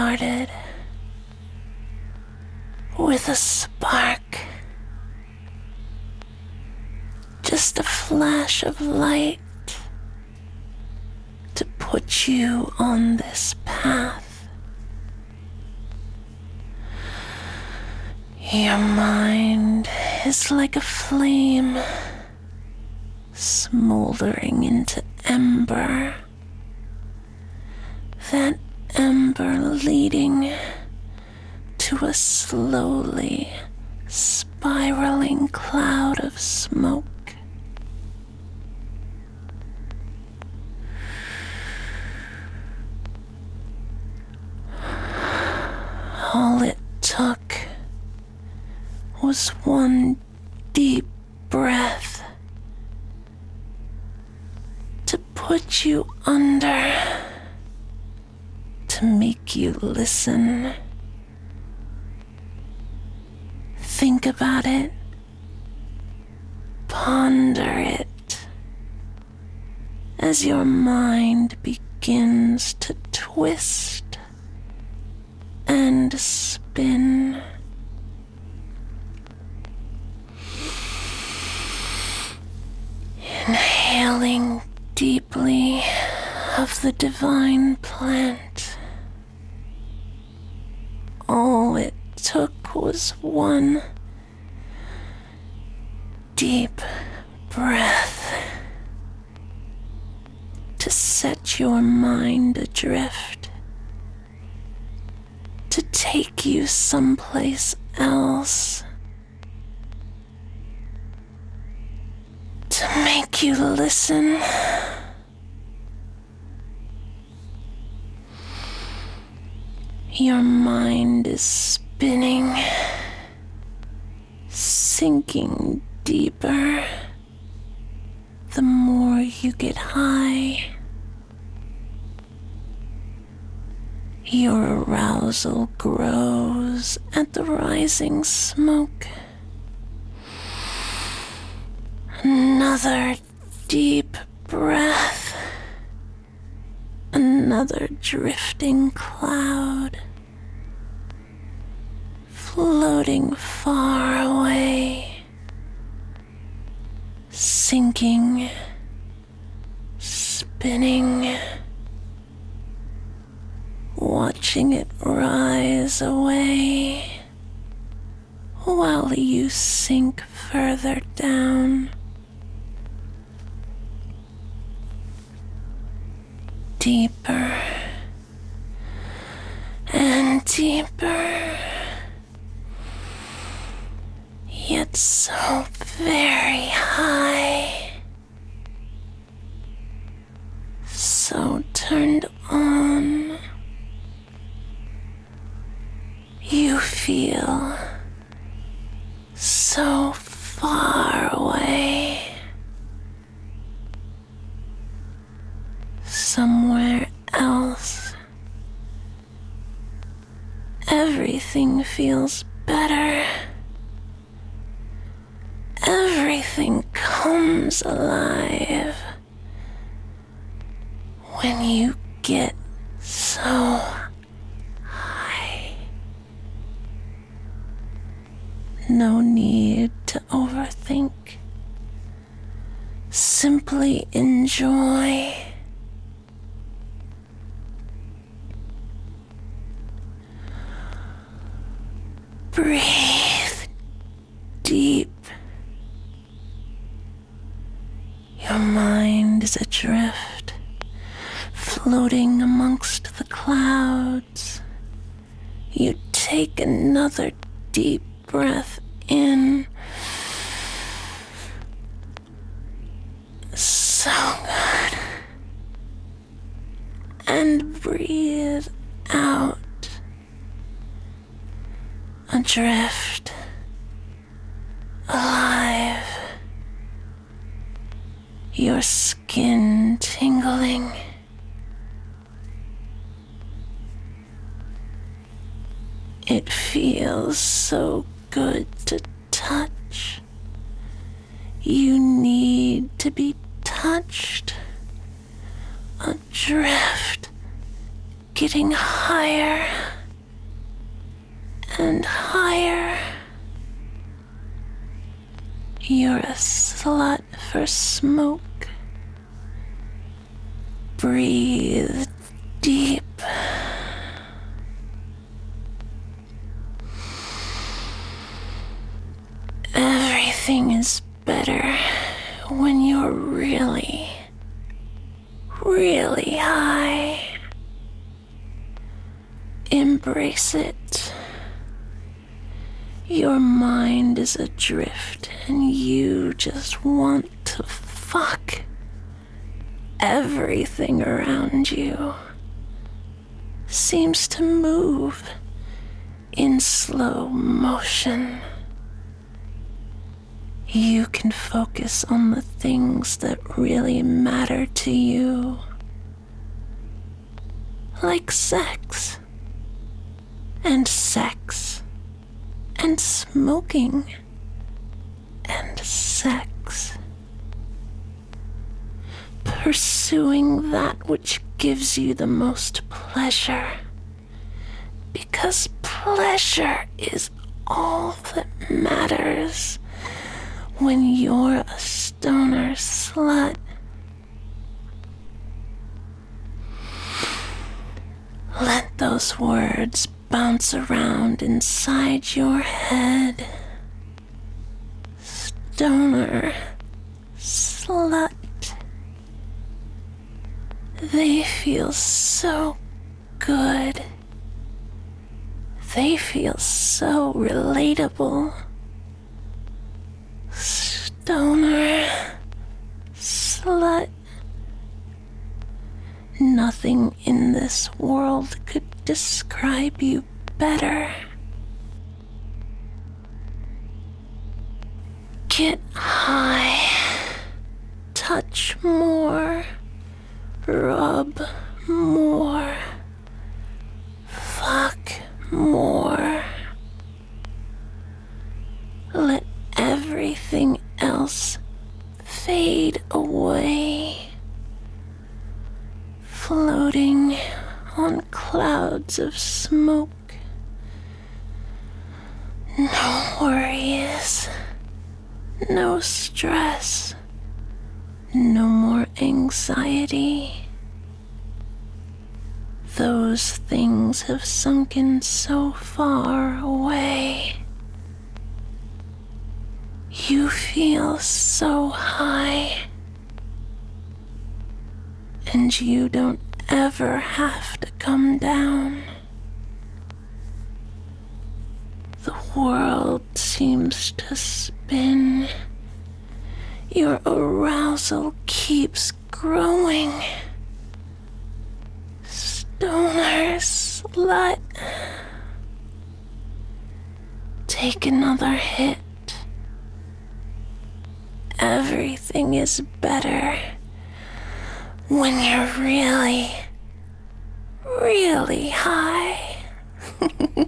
started with a spark, just a flash of light to put you on this path. Your mind is like a flame smoldering into ember, that ember leading to a slowly spiraling cloud of smoke. All it took was one deep breath to put you under, to make you listen. Think about it, ponder it, as your mind begins to twist and spin. Inhaling deeply of the divine plant. All it took was one deep breath to set your mind adrift, to take you someplace else, to make you listen. Your mind is spinning, sinking deeper the more you get high. Your arousal grows at the rising smoke. Another deep breath, another drifting cloud, floating far away, sinking, spinning, watching it rise away while you sink further down. Deeper and deeper, yet so very high, so turned on. You feel so far away, somewhere else. Everything feels better. Everything comes alive when you get so high. No need to overthink. Simply enjoy. Breathe deep. Your mind is adrift, floating amongst the clouds. You take another deep breath in. So good. And breathe out. Adrift, alive, your skin tingling. It feels so good to touch. You need to be touched. Adrift, getting higher and higher. You're a slut for smoke. Breathe deep. Everything is better when you're really, really high. Embrace it. Your mind is adrift and you just want to fuck everything around you. Seems to move in slow motion. You can focus on the things that really matter to you, like sex, and smoking, and sex. Pursuing that which gives you the most pleasure, because pleasure is all that matters when you're a stoner slut. Let those words bounce around inside your head. Stoner slut. They feel so good. They feel so relatable. Stoner slut. Nothing in this world could describe you better. Get high. Touch more. Rub more. Fuck more. Let everything else fade away, floating on clouds of smoke. No worries, no stress, no more anxiety. Those things have sunken so far away. You feel so high, and you don't ever have to come down. The world seems to spin. Your arousal keeps growing. Stoner slut. Take another hit. Everything is better when you're really, really high.